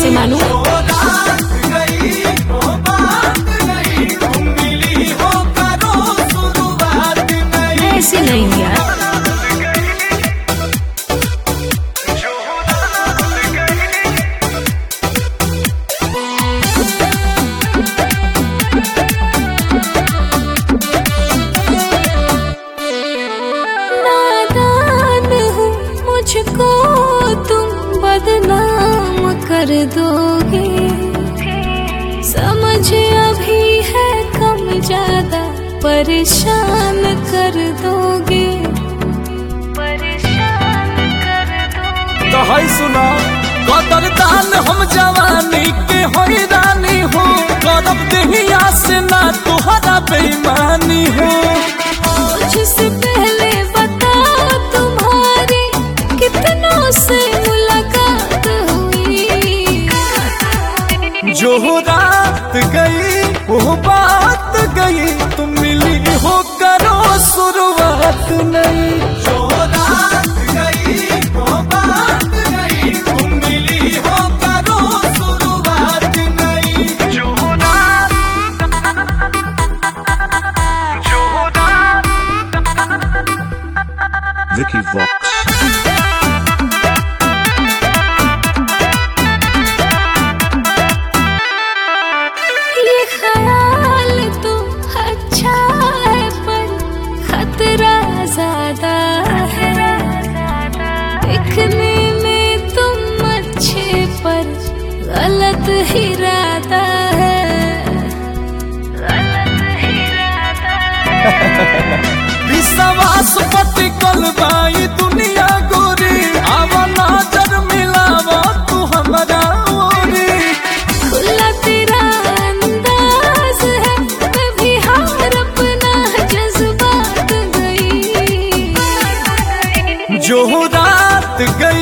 कैसे मानूं? ऐसे नहीं यार। नादान हूँ मुझको तुम बदनाम कर दोगे, समझ अभी है कम ज्यादा परेशान कर दोगे, परेशान कर दोगे। तो है सुना कदरदान हम जवानी के होई रानी हो, करब देहिया से ना तुहरा बेईमानी हो। मुझसे पहले बताओ तुम्हारी कितनों से मुलाकात हुई, जो रात गई वो बात गई, तुम मिली हो करो शुरुआत नहीं। जो रात गई वो बात गई, तुम मिली हो करो शुरुआत नहीं। जो रात Vicky Vox. ये ख्याल तो अच्छा है पर खतरा ज्यादा है, दिखने में तुम अच्छे पर गलत इरादा है, गलत इरादा है। विश्वास पटिकल बाई दुनिया गोरी, आवा नजर मिलावा तू हमरा ओरी। खुला तेरा अंदाज है, कभी हार अपना जज्बात गई, जो रात गई